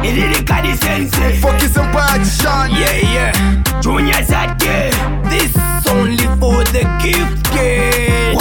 Ilirikadi sense. Focus and passion. Yeah. Junior Zadke. This only for the gift game.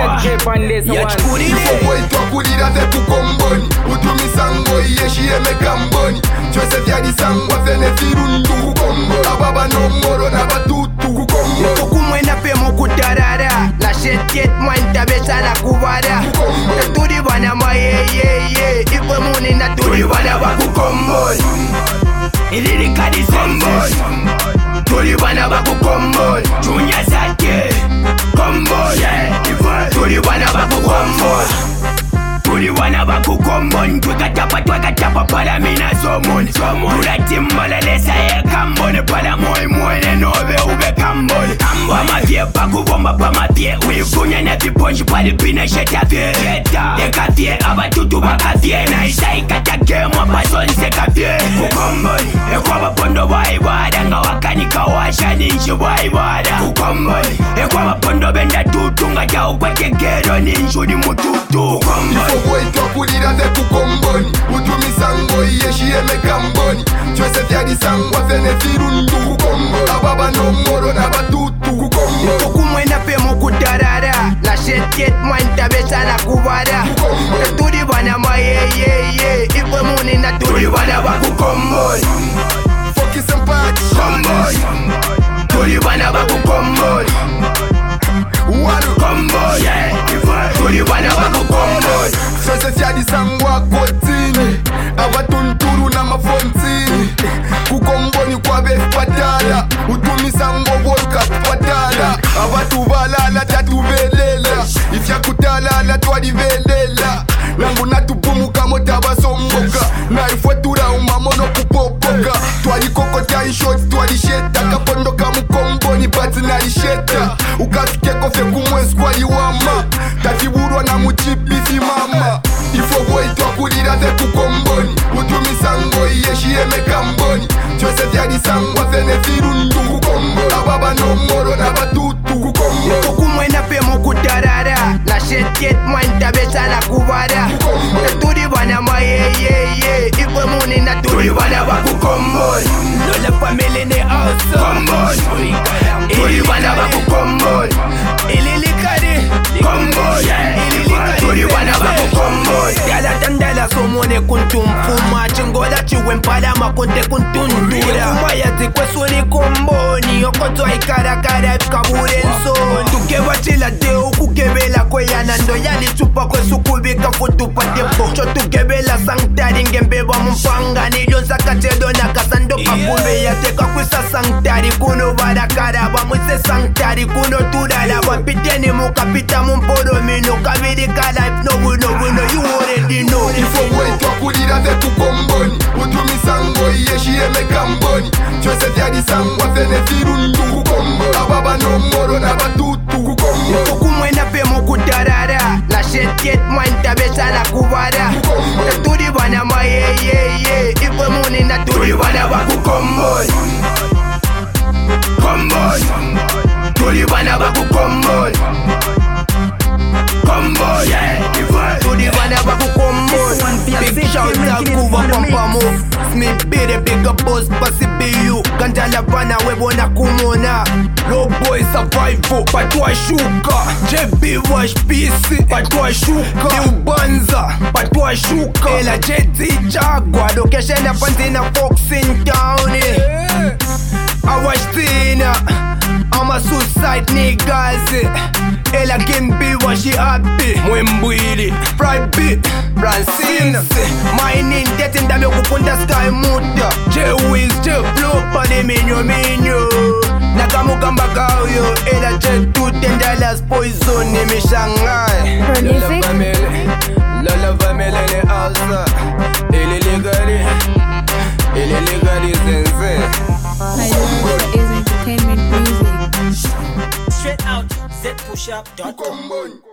Ifoboitwa kulira ze kukomboni. Utumisango yeshieme kamboni. Joseph yadisangwa fene firundu kukomboni. Ababa no moro na batutu kukomboni. Kukumwena pe mukutarara. La shetiet mwanta besa la kubara. Turi bana ma ye. Iwe muni na turi bana bakukomboni. Ilirikadi sense. Turi bana bakukomboni. Junior Zadke. Komboni. Turi bana bakukomboni. Turi bana bakukomboni. Twekatapa pala mina somoni. Tulatimala lesa ye kamboni. Pala moe nove ube kamboni. Pamavye pakubomba pamavye. Uifunya na viponji pali pina shetavye. Ekavye abatutu bakavye. Na isa ikatake mwa pasonse kavye. Kukomboni. Ekwaba pondo waibada. Nga wakanika washani nchi waibada. Kukomboni. Ekwaba pondo benda tutu. Nga jao kwa kekero ni nchudi mututu. Kukomboni. Ifoboitwa kulira ze kukomboni. Utumisango yeshieme kamboni. Joseph yadisangwa fene firundu kukomboni. Ababa no moro na batutu kukomboni. Kukumwena pe mukutarara. La shetiet mwanta besa la kubara. Turi bana ma ye. Iwe muni na turi bana bakukomboni. Focus and passion. Turi bana bakukomboni. Komboni. Turi bana bakukomboni. Joseph yadisangwa kotini. Abatunturu na mafontini. Kukomboni kwa patala. Utumisango volkat patala. Abatu balala tatuvelela. Ifya kutalala twadivelela. Langu natupumuka motabasomboka. Na ifwetura umamono kupopoka. Twadikokota inshots twadisheta. Kapondoka mukomboni bati nalisheta. Ukafike kofe kumwezi kwa liwama. Tatiburwa na muchipifi mama. Ifoboitwa kulira ze kukomboni. Utumisango yeshieme kamboni. Joseph yadisangwa fene firundu kukomboni. Ababa no moro na batutu kukomboni. Kukumwena pe mukutarara. La shetiet mwanta besa la kubara. Turi bana ma ye. Iwe muni na turi bana bakukomboni. Lola family ne awesome. Turi bana bakukomboni. Ililikadi. Turi bana bakukomboni. Dala tandala somone kuntumfuma. Chingola chiwe mpala makonte kuntundura. Kumayati kwesuri komboni. Okotwa ikarakara kabure nso. Tukeba chila deo kukebela kweyana. Ndo yali chupa kwesukubika futupa tempo. Chotukebela sanktari ngembeba mpanga. Nilionza kachedo na kasando kakube. Yateka kwisa sanktari kuno barakara. Bamwise sanktari kuno turala. Wapiteni mukapita mumporo mino. Kabirika life no we you already know. Ifoboitwa kulira ze kukomboni. Utumisango yeshieme kamboni. Joseph yadisangwa fene firundu kukomboni. Ababa no moro na batutu kukomboni. Kukumwena pe mukutarara. La shetiet mwanta besa la kubara. Turi bana ma ye. Iwe muni na turi bana bakukomboni. Turi bana bakukomboni. Turi bana bakukomboni. Big shout out kuva pampa move. Smith be the bigger boss, pasi be you. Ganjala bana webona kumona. Low boy survival, patwa shuka. JB wash PC, patwa shuka. New Banza, patwa shuka. Ela JT Jaguar, location na Pantina Fox in town. Awashtina, I'm a suicide niggas. Ela Kimbi wa she happy. Mwembwili, Friday, Francine. Mining, getting dame kukunda sky muda. J-Wiz, J-Flow, pade minyo. Nakamukamba kauyo. Ela J-2, $10 poison ni mishangai. Lola family ni alsa. Ililigali zenze. Is entertainment music. Straight out, zpushup.com.